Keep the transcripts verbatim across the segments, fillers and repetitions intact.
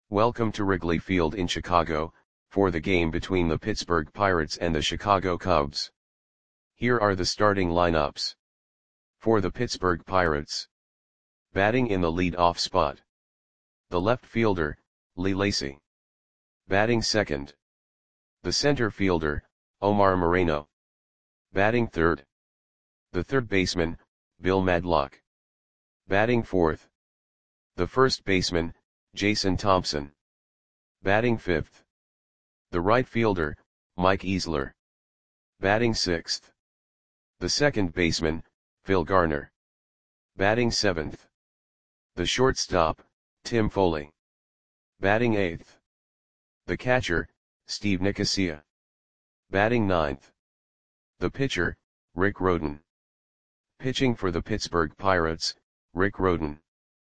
Welcome to Wrigley Field in Chicago, for the game between the Pittsburgh Pirates and the Chicago Cubs. Here are the starting lineups. For the Pittsburgh Pirates. Batting in the lead-off spot. The left fielder, Lee Lacy. Batting second. The center fielder, Omar Moreno. Batting third. The third baseman, Bill Madlock. Batting fourth. The first baseman, Jason Thompson. Batting fifth. The right fielder, Mike Easler. Batting sixth. The second baseman, Phil Garner. Batting seventh. The shortstop, Tim Foley. Batting eighth. The catcher, Steve Nicosia. Batting ninth. The pitcher, Rick Rhoden. Pitching for the Pittsburgh Pirates, Rick Rhoden.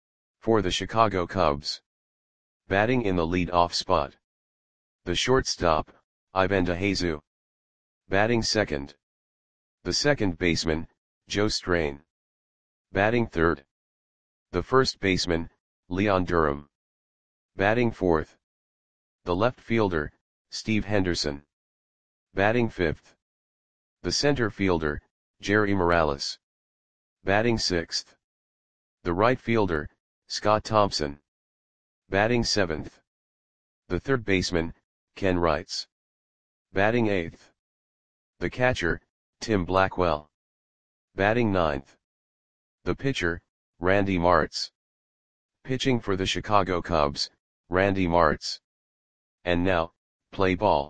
For the Chicago Cubs. Batting in the lead-off spot. The shortstop, Ivan DeJesus. Batting second. The second baseman, Joe Strain. Batting third. The first baseman, Leon Durham. Batting fourth. The left fielder, Steve Henderson. Batting fifth. The center fielder, Jerry Morales. Batting sixth. The right fielder, Scott Thompson. Batting seventh. The third baseman, Ken Wrights. Batting eighth. The catcher, Tim Blackwell. Batting ninth. The pitcher, Randy Martz. Pitching for the Chicago Cubs, Randy Martz. And now, play ball.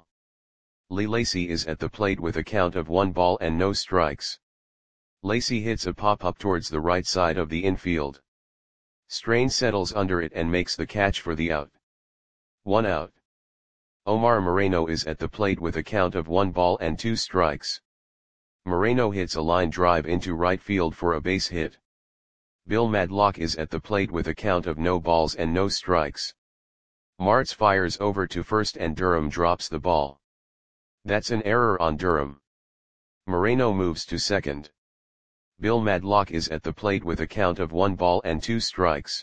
Lee Lacy is at the plate with a count of one ball and no strikes. Lacy hits a pop-up towards the right side of the infield. Strain settles under it and makes the catch for the out. One out. Omar Moreno is at the plate with a count of one ball and two strikes. Moreno hits a line drive into right field for a base hit. Bill Madlock is at the plate with a count of no balls and no strikes. Martz fires over to first and Durham drops the ball. That's an error on Durham. Moreno moves to second. Bill Madlock is at the plate with a count of one ball and two strikes.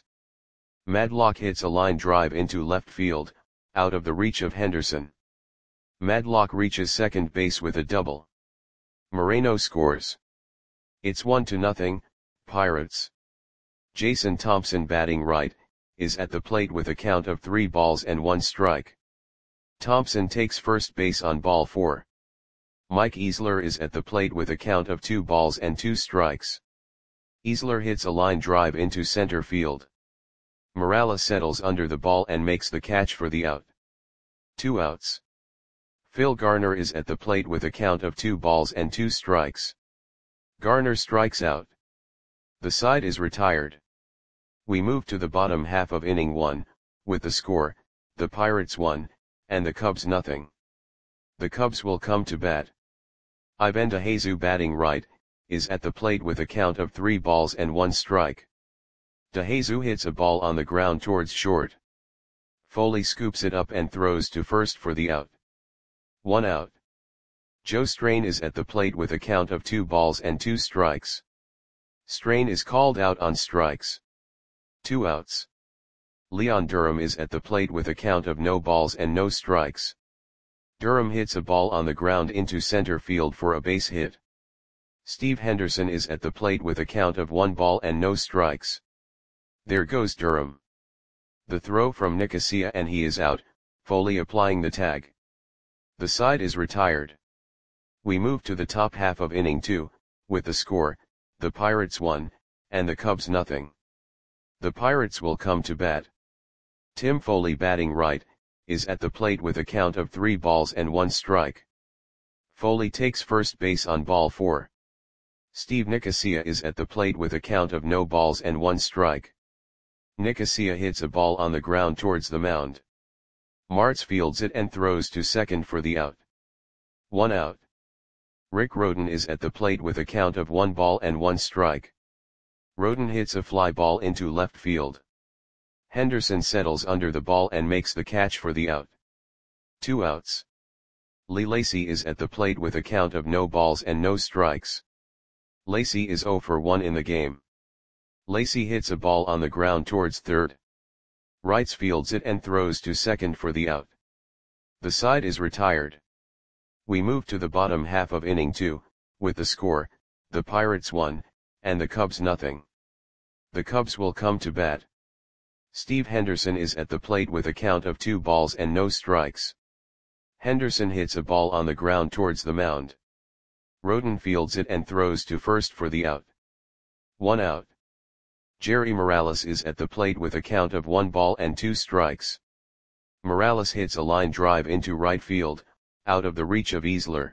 Madlock hits a line drive into left field, out of the reach of Henderson. Madlock reaches second base with a double. Moreno scores. It's one to nothing, Pirates. Jason Thompson, batting right, is at the plate with a count of three balls and one strike. Thompson takes first base on ball four. Mike Easler is at the plate with a count of two balls and two strikes. Easler hits a line drive into center field. Morales settles under the ball and makes the catch for the out. Two outs. Phil Garner is at the plate with a count of two balls and two strikes. Garner strikes out. The side is retired. We move to the bottom half of inning one, with the score, the Pirates one, and the Cubs nothing. The Cubs will come to bat. Ivan DeJesus, batting right, is at the plate with a count of three balls and one strike. DeJesus hits a ball on the ground towards short. Foley scoops it up and throws to first for the out. One out. Joe Strain is at the plate with a count of two balls and two strikes. Strain is called out on strikes. Two outs. Leon Durham is at the plate with a count of no balls and no strikes. Durham hits a ball on the ground into center field for a base hit. Steve Henderson is at the plate with a count of one ball and no strikes. There goes Durham. The throw from Nicosia and he is out, Foley applying the tag. The side is retired. We move to the top half of inning two, with the score, the Pirates one, and the Cubs nothing. The Pirates will come to bat. Tim Foley, batting right, is at the plate with a count of three balls and one strike. Foley takes first base on ball four. Steve Nicosia is at the plate with a count of no balls and one strike. Nicosia hits a ball on the ground towards the mound. Martz fields it and throws to second for the out. One out. Rick Rhoden is at the plate with a count of one ball and one strike. Rhoden hits a fly ball into left field. Henderson settles under the ball and makes the catch for the out. Two outs. Lee Lacy is at the plate with a count of no balls and no strikes. Lacy is zero for one in the game. Lacy hits a ball on the ground towards third. Wrights fields it and throws to second for the out. The side is retired. We move to the bottom half of inning two, with the score, the Pirates one, and the Cubs nothing. The Cubs will come to bat. Steve Henderson is at the plate with a count of two balls and no strikes. Henderson hits a ball on the ground towards the mound. Roden fields it and throws to first for the out. One out. Jerry Morales is at the plate with a count of one ball and two strikes. Morales hits a line drive into right field, out of the reach of Easler.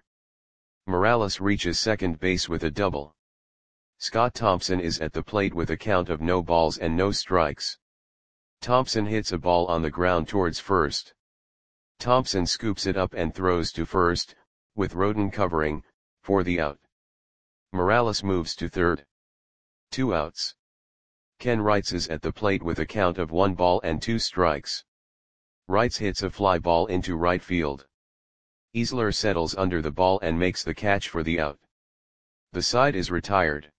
Morales reaches second base with a double. Scott Thompson is at the plate with a count of no balls and no strikes. Thompson hits a ball on the ground towards first. Thompson scoops it up and throws to first, with Roden covering, for the out. Morales moves to third. Two outs. Ken Wrights is at the plate with a count of one ball and two strikes. Wrights hits a fly ball into right field. Easler settles under the ball and makes the catch for the out. The side is retired.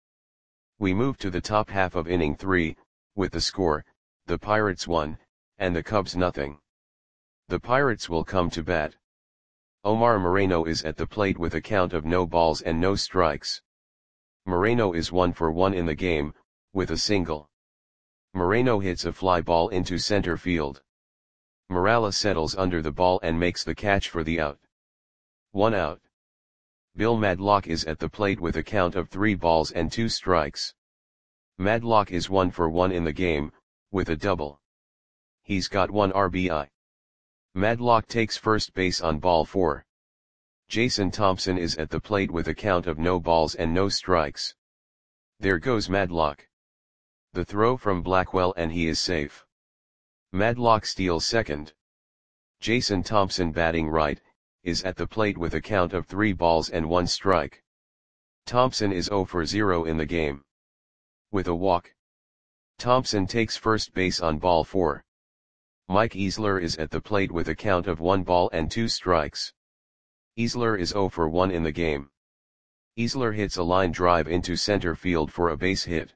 We move to the top half of inning three, with the score, the Pirates one, and the Cubs nothing. The Pirates will come to bat. Omar Moreno is at the plate with a count of no balls and no strikes. Moreno is one for one in the game, with a single. Moreno hits a fly ball into center field. Morales settles under the ball and makes the catch for the out. One out. Bill Madlock is at the plate with a count of three balls and two strikes. Madlock is one for one in the game, with a double. He's got one R B I. Madlock takes first base on ball four. Jason Thompson is at the plate with a count of no balls and no strikes. There goes Madlock. The throw from Blackwell and he is safe. Madlock steals second. Jason Thompson, batting right, is at the plate with a count of three balls and one strike. Thompson is zero for zero in the game. With a walk. Thompson takes first base on ball four. Mike Easler is at the plate with a count of one ball and two strikes. Easler is zero for one in the game. Easler hits a line drive into center field for a base hit.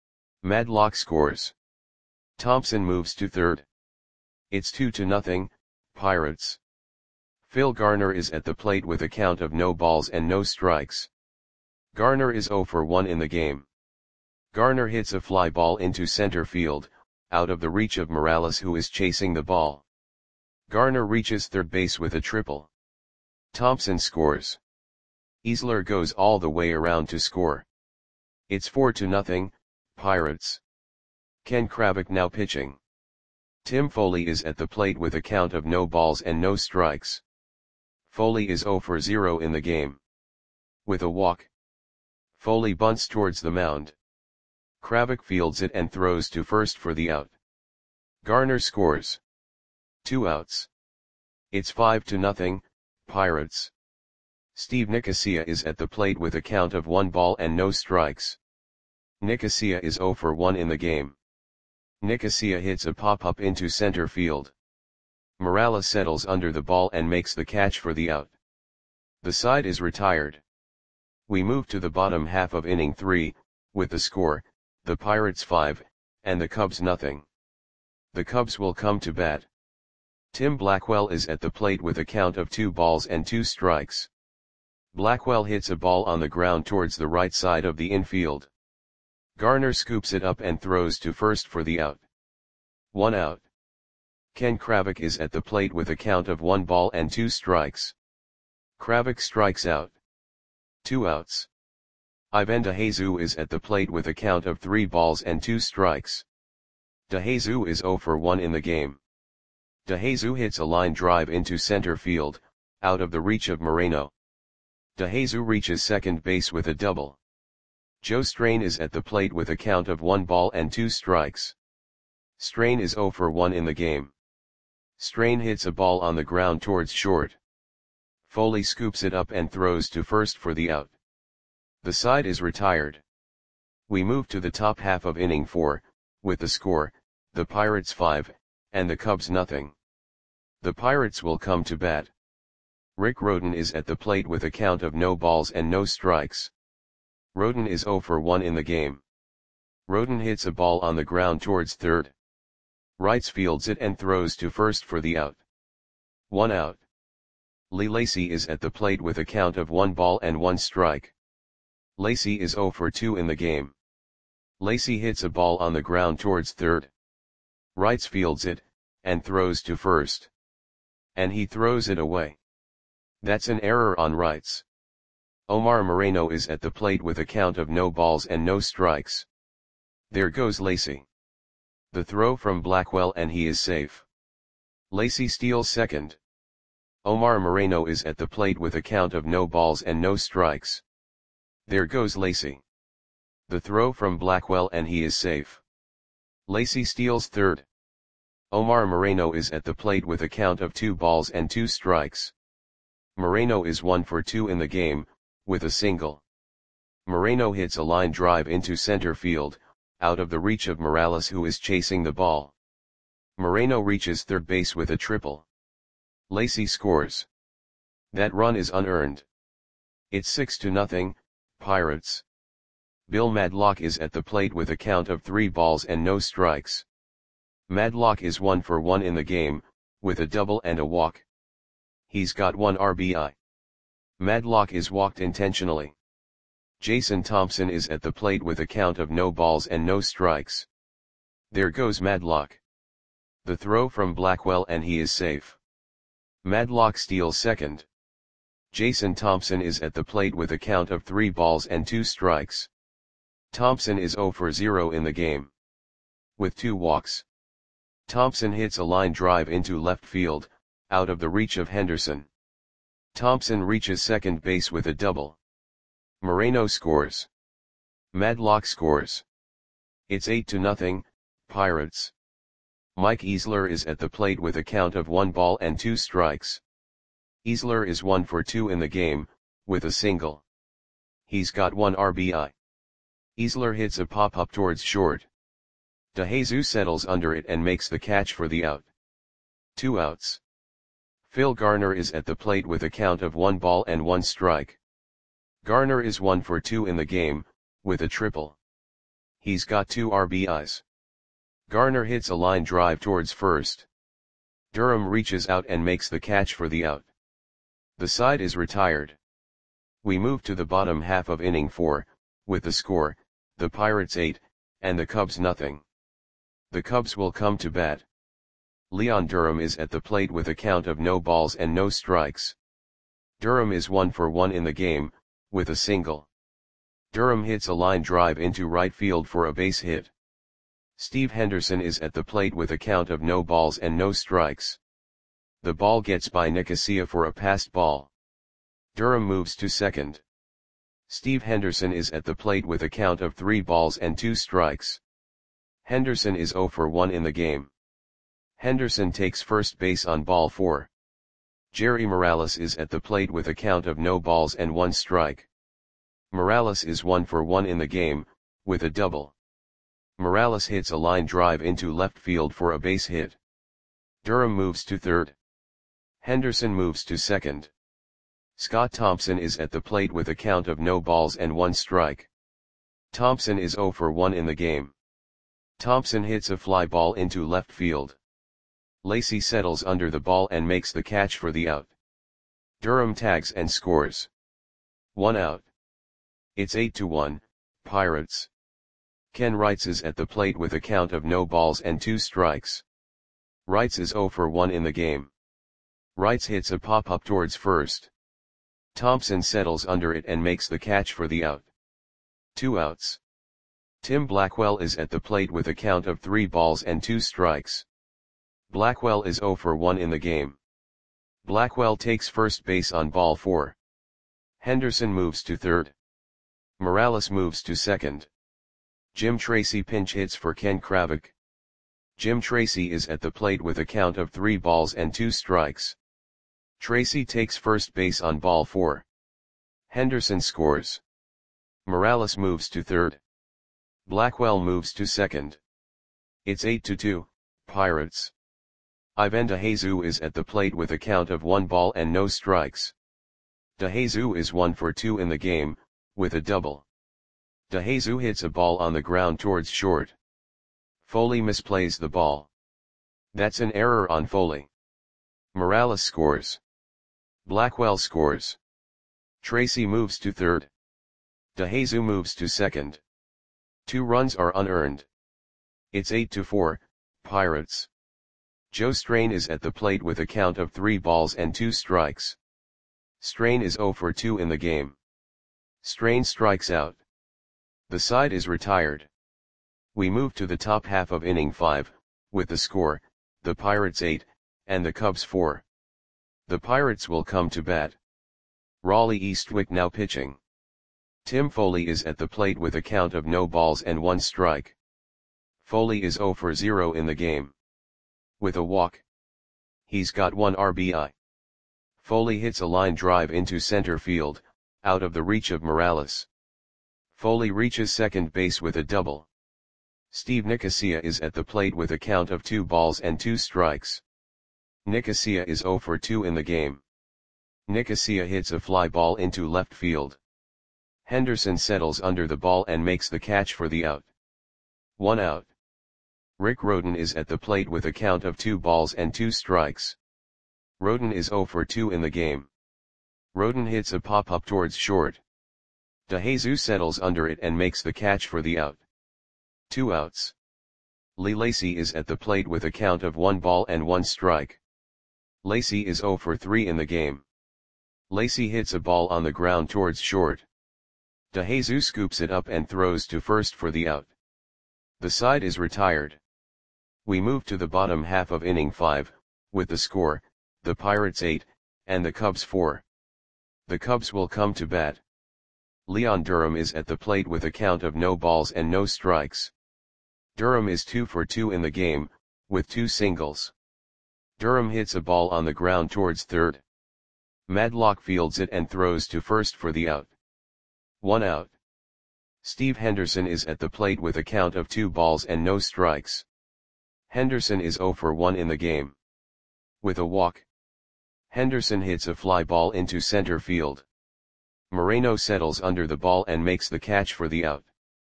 Madlock scores. Thompson moves to third. It's two to nothing, Pirates. Phil Garner is at the plate with a count of no balls and no strikes. Garner is zero for one in the game. Garner hits a fly ball into center field, out of the reach of Morales, who is chasing the ball. Garner reaches third base with a triple. Thompson scores. Easler goes all the way around to score. It's four to nothing, Pirates. Ken Kravik now pitching. Tim Foley is at the plate with a count of no balls and no strikes. Foley is zero for zero in the game. With a walk. Foley bunts towards the mound. Kravik fields it and throws to first for the out. Garner scores. Two outs. It's five to nothing, Pirates. Steve Nicosia is at the plate with a count of one ball and no strikes. Nicosia is zero for one in the game. Nicosia hits a pop-up into center field. Morales settles under the ball and makes the catch for the out. The side is retired. We move to the bottom half of inning three, with the score, the Pirates five, and the Cubs nothing. The Cubs will come to bat. Tim Blackwell is at the plate with a count of two balls and two strikes. Blackwell hits a ball on the ground towards the right side of the infield. Garner scoops it up and throws to first for the out. One out. Ken Kravik is at the plate with a count of one ball and two strikes. Kravik strikes out. Two outs. Ivan DeJesus is at the plate with a count of three balls and two strikes. DeJesus is zero for one in the game. DeJesus hits a line drive into center field, out of the reach of Moreno. DeJesus reaches second base with a double. Joe Strain is at the plate with a count of one ball and two strikes. Strain is zero for one in the game. Strain hits a ball on the ground towards short. Foley scoops it up and throws to first for the out. The side is retired. We move to the top half of inning four, with the score, the Pirates five, and the Cubs nothing. The Pirates will come to bat. Rick Roden is at the plate with a count of no balls and no strikes. Roden is zero for one in the game. Roden hits a ball on the ground towards third. Wrights fields it and throws to first for the out. One out. Lee Lacy is at the plate with a count of one ball and one strike. Lacy is zero for two in the game. Lacy hits a ball on the ground towards third. Wrights fields it, and throws to first. And he throws it away. That's an error on Wrights. Omar Moreno is at the plate with a count of no balls and no strikes. There goes Lacy. The throw from Blackwell and he is safe. Lacy steals second. Omar Moreno is at the plate with a count of no balls and no strikes. There goes Lacy. The throw from Blackwell and he is safe. Lacy steals third. Omar Moreno is at the plate with a count of two balls and two strikes. Moreno is one for two in the game, with a single. Moreno hits a line drive into center field, out of the reach of Morales who is chasing the ball. Moreno reaches third base with a triple. Lacy scores. That run is unearned. It's six to nothing, Pirates. Bill Madlock is at the plate with a count of three balls and no strikes. Madlock is one for one in the game, with a double and a walk. He's got one R B I. Madlock is walked intentionally. Jason Thompson is at the plate with a count of no balls and no strikes. There goes Madlock. The throw from Blackwell and he is safe. Madlock steals second. Jason Thompson is at the plate with a count of three balls and two strikes. Thompson is zero for zero in the game. With two walks. Thompson hits a line drive into left field, out of the reach of Henderson. Thompson reaches second base with a double. Moreno scores. Madlock scores. It's eight to nothing, Pirates. Mike Easler is at the plate with a count of one ball and two strikes. Easler is one for two in the game, with a single. He's got one R B I. Easler hits a pop-up towards short. DeJesus settles under it and makes the catch for the out. Two outs. Phil Garner is at the plate with a count of one ball and one strike. Garner is one for two in the game, with a triple. He's got two R B Is. Garner hits a line drive towards first. Durham reaches out and makes the catch for the out. The side is retired. We move to the bottom half of inning four, with the score, the Pirates eight, and the Cubs nothing. The Cubs will come to bat. Leon Durham is at the plate with a count of no balls and no strikes. Durham is one for one in the game, with a single. Durham hits a line drive into right field for a base hit. Steve Henderson is at the plate with a count of no balls and no strikes. The ball gets by Nicosia for a passed ball. Durham moves to second. Steve Henderson is at the plate with a count of three balls and two strikes. Henderson is zero for one in the game. Henderson takes first base on ball four. Jerry Morales is at the plate with a count of no balls and one strike. Morales is one for one in the game, with a double. Morales hits a line drive into left field for a base hit. Durham moves to third. Henderson moves to second. Scott Thompson is at the plate with a count of no balls and one strike. Thompson is zero for one in the game. Thompson hits a fly ball into left field. Lacy settles under the ball and makes the catch for the out. Durham tags and scores. One out. It's eight to one, Pirates. Ken Wrights is at the plate with a count of no balls and two strikes. Wrights is zero for one in the game. Wrights hits a pop-up towards first. Thompson settles under it and makes the catch for the out. Two outs. Tim Blackwell is at the plate with a count of three balls and two strikes. Blackwell is zero for one in the game. Blackwell takes first base on ball four. Henderson moves to third. Morales moves to second. Jim Tracy pinch hits for Ken Kravik. Jim Tracy is at the plate with a count of three balls and two strikes. Tracy takes first base on ball four. Henderson scores. Morales moves to third. Blackwell moves to second. It's eight to two, Pirates. Ivan DeJesus is at the plate with a count of one ball and no strikes. DeJesus is one for two in the game, with a double. DeJesus hits a ball on the ground towards short. Foley misplays the ball. That's an error on Foley. Morales scores. Blackwell scores. Tracy moves to third. DeJesus moves to second. Two runs are unearned. It's eight to four, Pirates. Joe Strain is at the plate with a count of three balls and two strikes. Strain is zero for two in the game. Strain strikes out. The side is retired. We move to the top half of inning five, with the score, the Pirates eight, and the Cubs four. The Pirates will come to bat. Raleigh Eastwick now pitching. Tim Foley is at the plate with a count of no balls and one strike. Foley is zero for zero in the game. With a walk. He's got one R B I. Foley hits a line drive into center field, out of the reach of Morales. Foley reaches second base with a double. Steve Nicosia is at the plate with a count of two balls and two strikes. Nicosia is zero for two in the game. Nicosia hits a fly ball into left field. Henderson settles under the ball and makes the catch for the out. One out. Rick Rhoden is at the plate with a count of two balls and two strikes. Rhoden is zero for two in the game. Rhoden hits a pop-up towards short. DeJesus settles under it and makes the catch for the out. Two outs. Lee Lacy is at the plate with a count of one ball and one strike. Lacy is zero for three in the game. Lacy hits a ball on the ground towards short. DeJesus scoops it up and throws to first for the out. The side is retired. We move to the bottom half of inning five, with the score, the Pirates eight, and the Cubs four. The Cubs will come to bat. Leon Durham is at the plate with a count of no balls and no strikes. Durham is two for two in the game, with two singles. Durham hits a ball on the ground towards third. Madlock fields it and throws to first for the out. One out. Steve Henderson is at the plate with a count of two balls and no strikes. Henderson is zero for one in the game. With a walk. Henderson hits a fly ball into center field. Moreno settles under the ball and makes the catch for the out.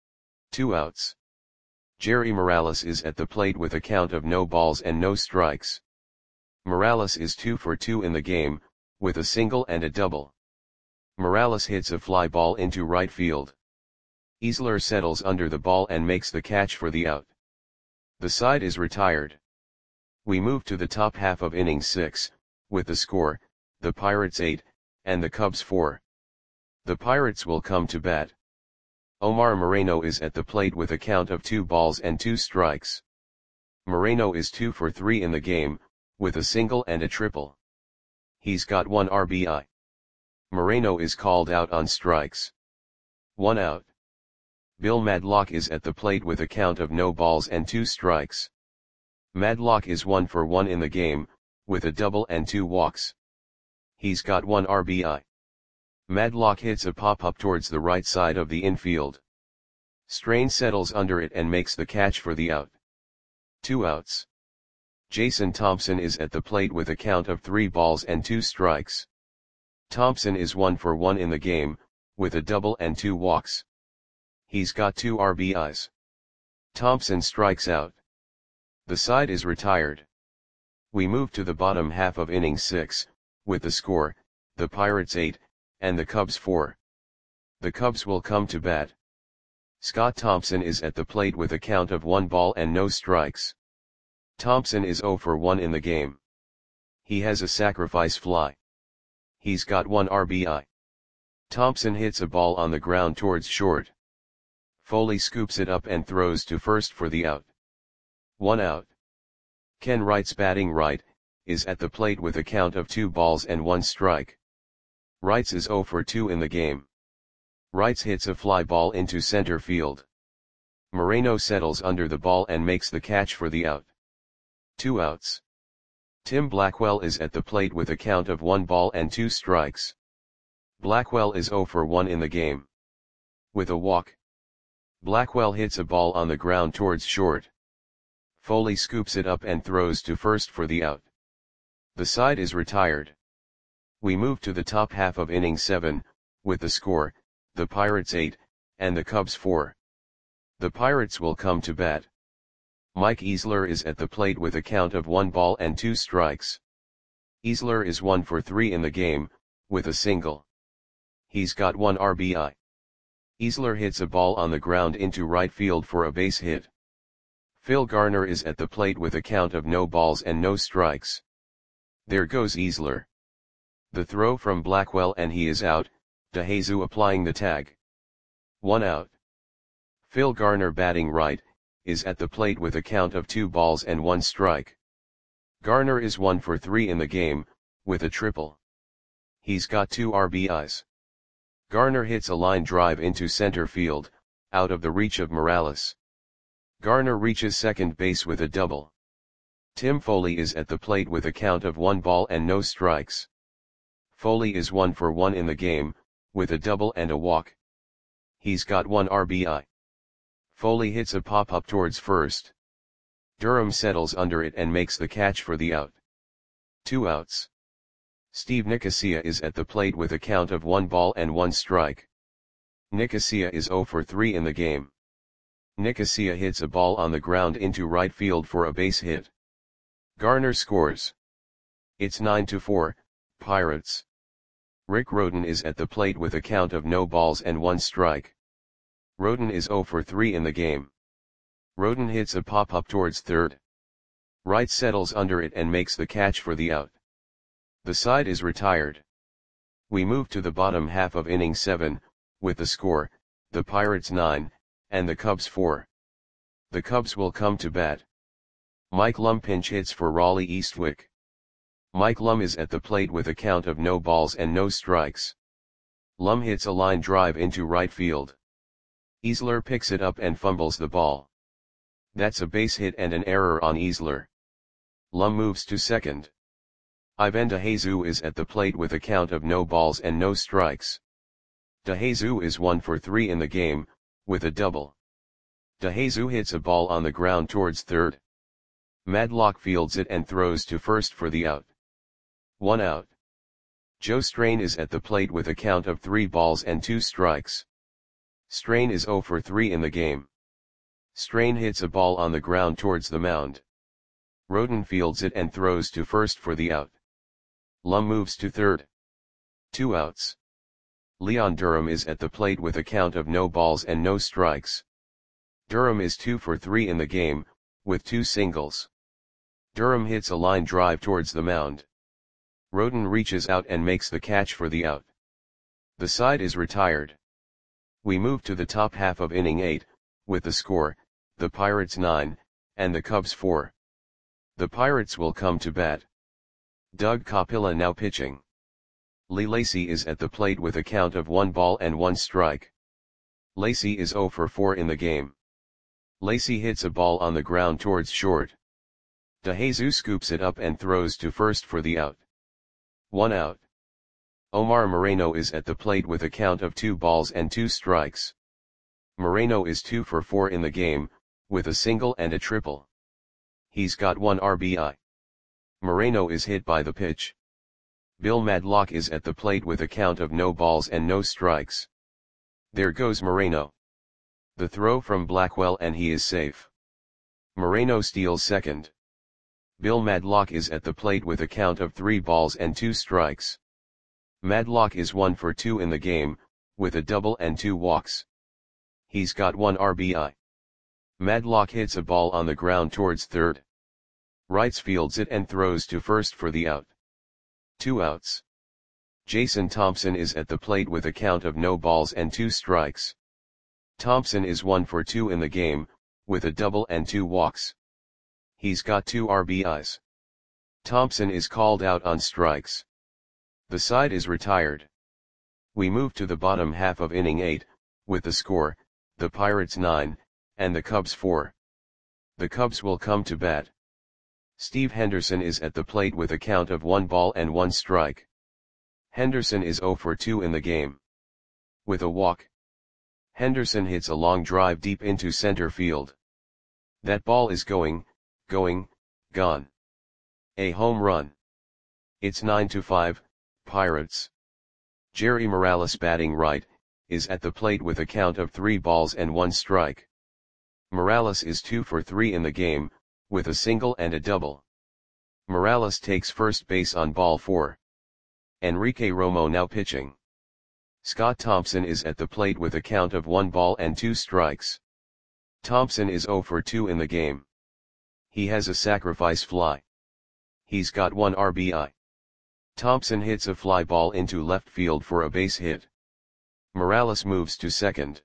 Two outs. Jerry Morales is at the plate with a count of no balls and no strikes. Morales is two for two in the game, with a single and a double. Morales hits a fly ball into right field. Easler settles under the ball and makes the catch for the out. The side is retired. We move to the top half of inning six, with the score, the Pirates eight, and the Cubs four. The Pirates will come to bat. Omar Moreno is at the plate with a count of two balls and two strikes. Moreno is two for three in the game, with a single and a triple. He's got one R B I. Moreno is called out on strikes. One out. Bill Madlock is at the plate with a count of no balls and two strikes. Madlock is one for one in the game, with a double and two walks. He's got one R B I. Madlock hits a pop-up towards the right side of the infield. Strain settles under it and makes the catch for the out. Two outs. Jason Thompson is at the plate with a count of three balls and two strikes. Thompson is one for one in the game, with a double and two walks. He's got two R B Is. Thompson strikes out. The side is retired. We move to the bottom half of inning six, with the score, the Pirates eight, and the Cubs four. The Cubs will come to bat. Scott Thompson is at the plate with a count of one ball and no strikes. Thompson is zero for one in the game. He has a sacrifice fly. He's got one R B I. Thompson hits a ball on the ground towards short. Foley scoops it up and throws to first for the out. One out. Ken Wright's batting right, is at the plate with a count of two balls and one strike. Wrights is zero for two in the game. Wrights hits a fly ball into center field. Moreno settles under the ball and makes the catch for the out. Two outs. Tim Blackwell is at the plate with a count of one ball and two strikes. Blackwell is zero for one in the game. With a walk. Blackwell hits a ball on the ground towards short. Foley scoops it up and throws to first for the out. The side is retired. We move to the top half of inning seven, with the score, the Pirates eight, and the Cubs four. The Pirates will come to bat. Mike Easler is at the plate with a count of one ball and two strikes. Easler is one for three in the game, with a single. He's got one R B I. Easler hits a ball on the ground into right field for a base hit. Phil Garner is at the plate with a count of no balls and no strikes. There goes Easler. The throw from Blackwell and he is out, DeJesus applying the tag. One out. Phil Garner batting right, is at the plate with a count of two balls and one strike. Garner is one for three in the game, with a triple. He's got two R B Is. Garner hits a line drive into center field, out of the reach of Morales. Garner reaches second base with a double. Tim Foley is at the plate with a count of one ball and no strikes. Foley is one for one in the game, with a double and a walk. He's got one R B I. Foley hits a pop-up towards first. Durham settles under it and makes the catch for the out. Two outs. Steve Nicosia is at the plate with a count of one ball and one strike. Nicosia is zero for three in the game. Nicosia hits a ball on the ground into right field for a base hit. Garner scores. It's nine to four, Pirates. Rick Rhoden is at the plate with a count of no balls and one strike. Rhoden is zero for three in the game. Rhoden hits a pop-up towards third. Wright settles under it and makes the catch for the out. The side is retired. We move to the bottom half of inning seven, with the score, the Pirates nine, and the Cubs four. The Cubs will come to bat. Mike Lum pinch hits for Raleigh Eastwick. Mike Lum is at the plate with a count of no balls and no strikes. Lum hits a line drive into right field. Easler picks it up and fumbles the ball. That's a base hit and an error on Easler. Lum moves to second. Ivan DeJesus is at the plate with a count of no balls and no strikes. DeJesus is one for three in the game, with a double. DeJesus hits a ball on the ground towards third. Madlock fields it and throws to first for the out. One out. Joe Strain is at the plate with a count of three balls and two strikes. Strain is zero for three in the game. Strain hits a ball on the ground towards the mound. Rhoden fields it and throws to first for the out. Lum moves to third. Two outs. Leon Durham is at the plate with a count of no balls and no strikes. Durham is two for three in the game, with two singles. Durham hits a line drive towards the mound. Rhoden reaches out and makes the catch for the out. The side is retired. We move to the top half of inning eight, with the score, the Pirates nine, and the Cubs four. The Pirates will come to bat. Doug Capilla now pitching. Lee Lacy is at the plate with a count of one ball and one strike. Lacy is zero for four in the game. Lacy hits a ball on the ground towards short. DeJesus scoops it up and throws to first for the out. One out. Omar Moreno is at the plate with a count of two balls and two strikes. Moreno is two for four in the game, with a single and a triple. He's got one R B I. Moreno is hit by the pitch. Bill Madlock is at the plate with a count of no balls and no strikes. There goes Moreno. The throw from Blackwell and he is safe. Moreno steals second. Bill Madlock is at the plate with a count of three balls and two strikes. Madlock is one for two in the game, with a double and two walks. He's got one R B I. Madlock hits a ball on the ground towards third. Wright fields it and throws to first for the out. Two outs. Jason Thompson is at the plate with a count of no balls and two strikes. Thompson is one for two in the game, with a double and two walks. He's got two R B Is. Thompson is called out on strikes. The side is retired. We move to the bottom half of inning eight, with the score, the Pirates nine, and the Cubs four. The Cubs will come to bat. Steve Henderson is at the plate with a count of one ball and one strike. Henderson is zero for two in the game. With a walk. Henderson hits a long drive deep into center field. That ball is going, going, gone. A home run. It's nine to five, Pirates. Jerry Morales batting right, is at the plate with a count of three balls and one strike. Morales is two for three in the game, with a single and a double. Morales takes first base on ball four. Enrique Romo now pitching. Scott Thompson is at the plate with a count of one ball and two strikes. Thompson is zero for two in the game. He has a sacrifice fly. He's got one R B I. Thompson hits a fly ball into left field for a base hit. Morales moves to second.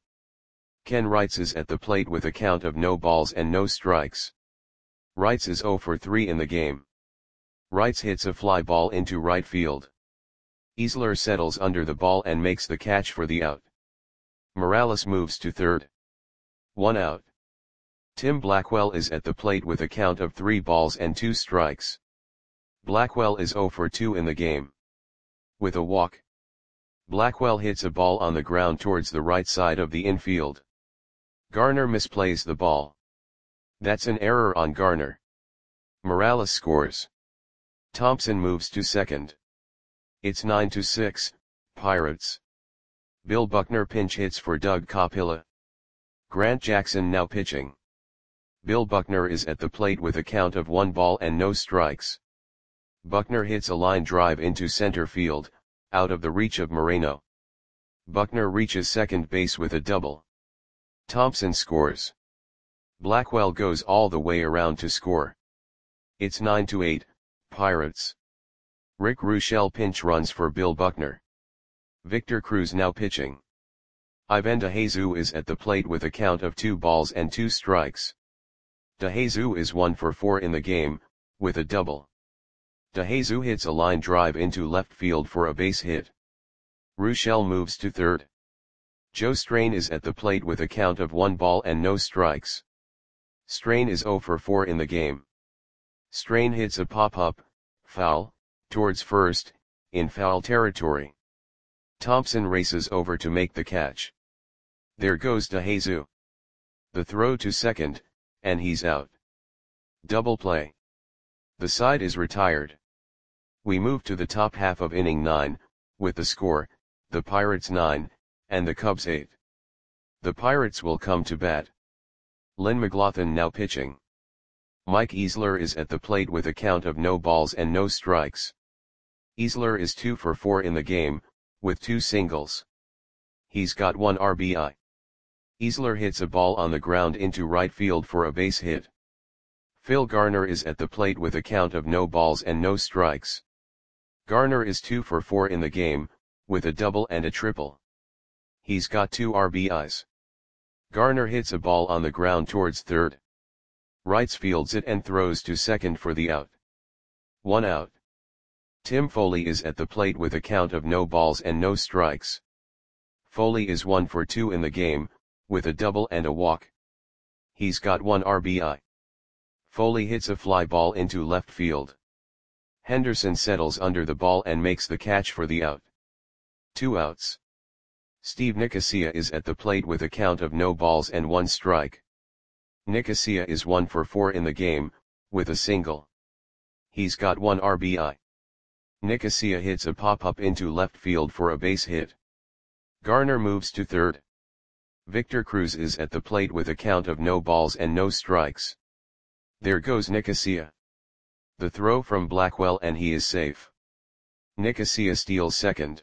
Ken Wrights is at the plate with a count of no balls and no strikes. Wrights is zero for three in the game. Wrights hits a fly ball into right field. Easler settles under the ball and makes the catch for the out. Morales moves to third. One out. Tim Blackwell is at the plate with a count of three balls and two strikes. Blackwell is zero for two in the game. With a walk, Blackwell hits a ball on the ground towards the right side of the infield. Garner misplays the ball. That's an error on Garner. Morales scores. Thompson moves to second. It's nine to six, Pirates. Bill Buckner pinch hits for Doug Coppola. Grant Jackson now pitching. Bill Buckner is at the plate with a count of one ball and no strikes. Buckner hits a line drive into center field, out of the reach of Moreno. Buckner reaches second base with a double. Thompson scores. Blackwell goes all the way around to score. It's nine to eight, Pirates. Rick Ruschel pinch runs for Bill Buckner. Victor Cruz now pitching. Ivan DeJesus is at the plate with a count of two balls and two strikes. DeJesus is one for four in the game, with a double. DeJesus hits a line drive into left field for a base hit. Ruschel moves to third. Joe Strain is at the plate with a count of one ball and no strikes. Strain is zero for four in the game. Strain hits a pop-up, foul, towards first, in foul territory. Thompson races over to make the catch. There goes DeJesus. The throw to second, and he's out. Double play. The side is retired. We move to the top half of inning nine, with the score, the Pirates nine, and the Cubs eight. The Pirates will come to bat. Lynn McLaughlin now pitching. Mike Easler is at the plate with a count of no balls and no strikes. Easler is two for four in the game, with two singles. He's got one R B I. Easler hits a ball on the ground into right field for a base hit. Phil Garner is at the plate with a count of no balls and no strikes. Garner is two for four in the game, with a double and a triple. He's got two R B Is. Garner hits a ball on the ground towards third. Wrights fields it and throws to second for the out. One out. Tim Foley is at the plate with a count of no balls and no strikes. Foley is one for two in the game, with a double and a walk. He's got one R B I. Foley hits a fly ball into left field. Henderson settles under the ball and makes the catch for the out. Two outs. Steve Nicosia is at the plate with a count of no balls and one strike. Nicosia is one for four in the game, with a single. He's got one R B I. Nicosia hits a pop-up into left field for a base hit. Garner moves to third. Victor Cruz is at the plate with a count of no balls and no strikes. There goes Nicosia. The throw from Blackwell and he is safe. Nicosia steals second.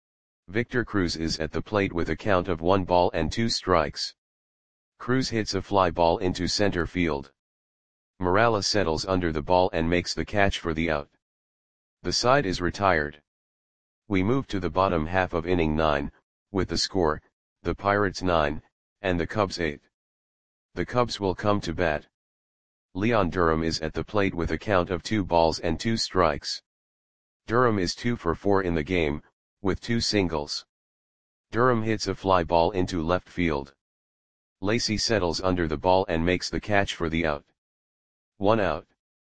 Victor Cruz is at the plate with a count of one ball and two strikes. Cruz hits a fly ball into center field. Morales settles under the ball and makes the catch for the out. The side is retired. We move to the bottom half of inning nine, with the score, the Pirates nine, and the Cubs eight. The Cubs will come to bat. Leon Durham is at the plate with a count of two balls and two strikes. Durham is two for four in the game, with two singles. Durham hits a fly ball into left field. Lacy settles under the ball and makes the catch for the out. One out.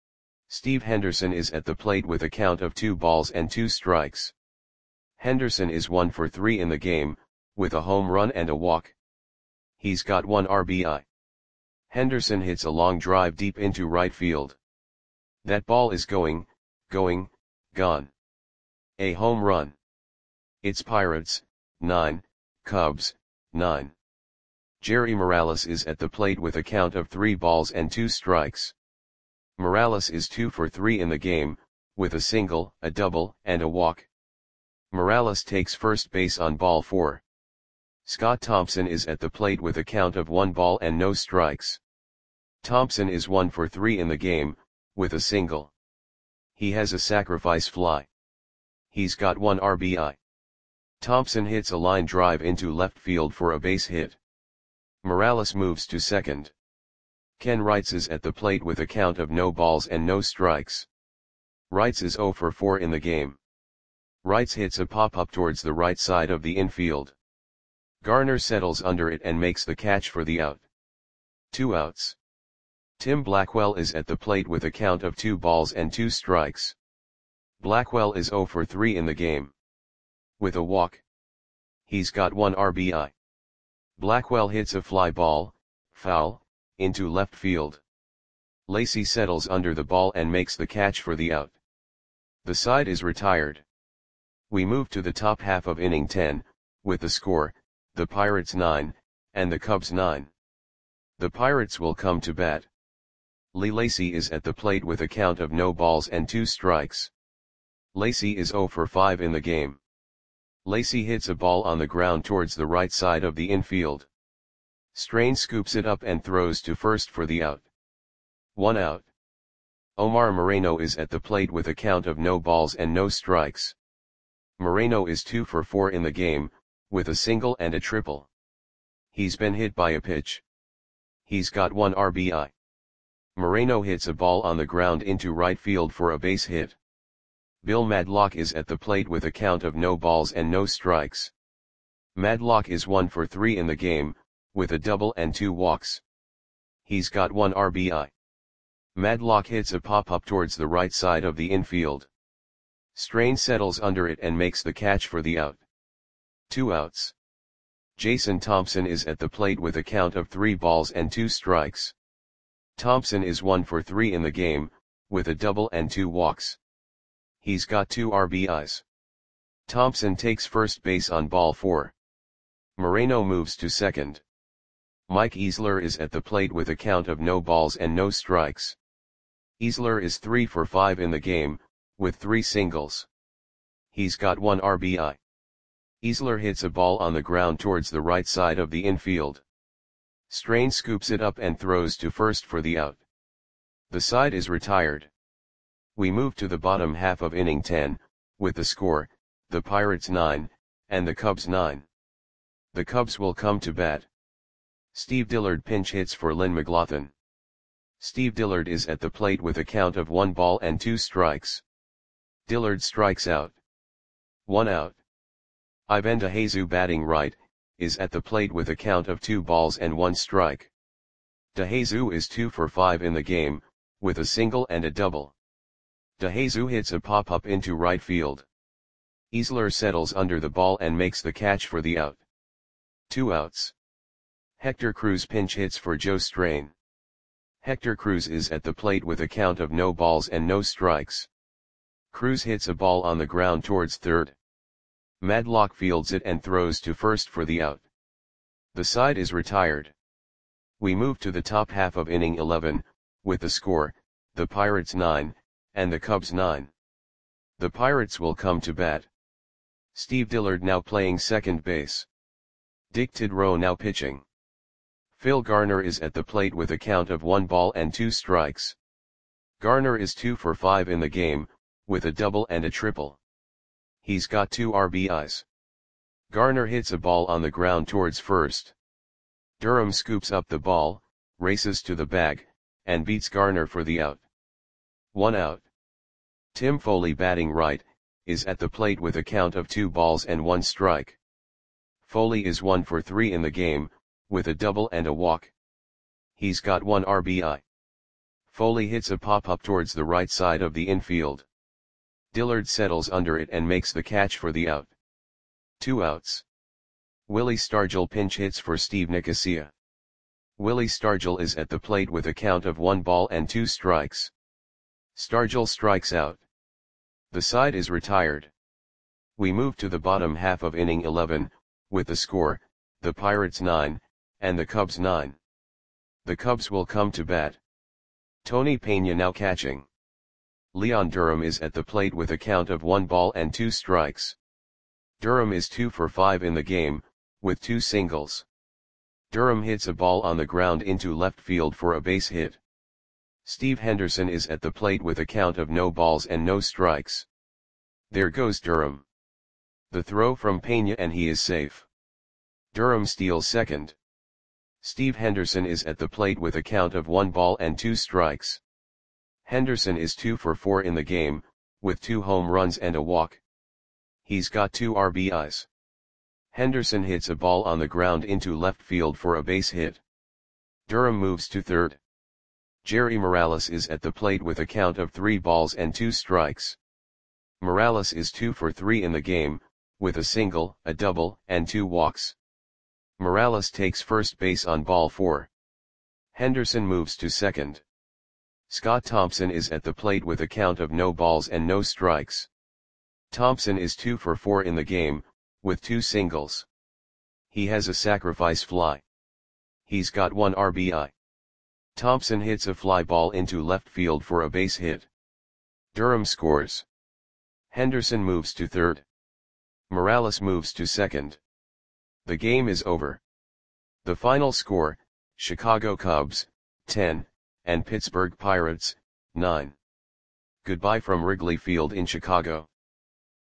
Steve Henderson is at the plate with a count of two balls and two strikes. Henderson is one for three in the game, with a home run and a walk. He's got one R B I. Henderson hits a long drive deep into right field. That ball is going, going, gone. A home run. It's Pirates, nine, Cubs, nine. Jerry Morales is at the plate with a count of three balls and two strikes. Morales is two for three in the game, with a single, a double, and a walk. Morales takes first base on ball four. Scott Thompson is at the plate with a count of one ball and no strikes. Thompson is one for three in the game, with a single. He has a sacrifice fly. He's got one R B I. Thompson hits a line drive into left field for a base hit. Morales moves to second. Ken Wrights is at the plate with a count of no balls and no strikes. Wrights is zero for four in the game. Wrights hits a pop-up towards the right side of the infield. Garner settles under it and makes the catch for the out. Two outs. Tim Blackwell is at the plate with a count of two balls and two strikes. Blackwell is zero for three in the game. With a walk. He's got one R B I. Blackwell hits a fly ball, foul, into left field. Lacy settles under the ball and makes the catch for the out. The side is retired. We move to the top half of inning ten, with the score, the Pirates nine, and the Cubs nine. The Pirates will come to bat. Lee Lacy is at the plate with a count of no balls and two strikes. Lacy is zero for five in the game. Lacy hits a ball on the ground towards the right side of the infield. Strain scoops it up and throws to first for the out. One out. Omar Moreno is at the plate with a count of no balls and no strikes. Moreno is two for four in the game, with a single and a triple. He's been hit by a pitch. He's got one R B I. Moreno hits a ball on the ground into right field for a base hit. Bill Madlock is at the plate with a count of no balls and no strikes. Madlock is one for three in the game, with a double and two walks. He's got one R B I. Madlock hits a pop-up towards the right side of the infield. Strain settles under it and makes the catch for the out. Two outs. Jason Thompson is at the plate with a count of three balls and two strikes. Thompson is one for three in the game, with a double and two walks. He's got two R B Is. Thompson takes first base on ball four. Moreno moves to second. Mike Easler is at the plate with a count of no balls and no strikes. Easler is three for five in the game, with three singles. He's got one R B I. Easler hits a ball on the ground towards the right side of the infield. Strain scoops it up and throws to first for the out. The side is retired. We move to the bottom half of inning ten, with the score, the Pirates nine, and the Cubs nine. The Cubs will come to bat. Steve Dillard pinch hits for Lynn McLaughlin. Steve Dillard is at the plate with a count of one ball and two strikes. Dillard strikes out. One out. Ivan DeJesus, batting right, is at the plate with a count of two balls and one strike. DeJesus is two for five in the game, with a single and a double. DeJesus hits a pop-up into right field. Easler settles under the ball and makes the catch for the out. Two outs. Hector Cruz pinch hits for Joe Strain. Hector Cruz is at the plate with a count of no balls and no strikes. Cruz hits a ball on the ground towards third. Madlock fields it and throws to first for the out. The side is retired. We move to the top half of inning eleven, with the score, the Pirates nine, and the Cubs nine. The Pirates will come to bat. Steve Dillard now playing second base. Dick Tidrow now pitching. Phil Garner is at the plate with a count of one ball and two strikes. Garner is two for five in the game, with a double and a triple. He's got two R B Is. Garner hits a ball on the ground towards first. Durham scoops up the ball, races to the bag, and beats Garner for the out. One out. Tim Foley, batting right, is at the plate with a count of two balls and one strike. Foley is one for three in the game, with a double and a walk. He's got one R B I. Foley hits a pop-up towards the right side of the infield. Dillard settles under it and makes the catch for the out. Two outs. Willie Stargell pinch hits for Steve Nicosia. Willie Stargell is at the plate with a count of one ball and two strikes. Stargell strikes out. The side is retired. We move to the bottom half of inning eleven, with the score, the Pirates nine, and the Cubs nine. The Cubs will come to bat. Tony Peña now catching. Leon Durham is at the plate with a count of one ball and two strikes. Durham is two for five in the game, with two singles. Durham hits a ball on the ground into left field for a base hit. Steve Henderson is at the plate with a count of no balls and no strikes. There goes Durham. The throw from Peña and he is safe. Durham steals second. Steve Henderson is at the plate with a count of one ball and two strikes. Henderson is two for four in the game, with two home runs and a walk. He's got two R B Is. Henderson hits a ball on the ground into left field for a base hit. Durham moves to third. Jerry Morales is at the plate with a count of three balls and two strikes. Morales is two for three in the game, with a single, a double, and two walks. Morales takes first base on ball four. Henderson moves to second. Scott Thompson is at the plate with a count of no balls and no strikes. Thompson is two for four in the game, with two singles. He has a sacrifice fly. He's got one R B I. Thompson hits a fly ball into left field for a base hit. Durham scores. Henderson moves to third. Morales moves to second. The game is over. The final score, Chicago Cubs, ten, and Pittsburgh Pirates, nine. Goodbye from Wrigley Field in Chicago.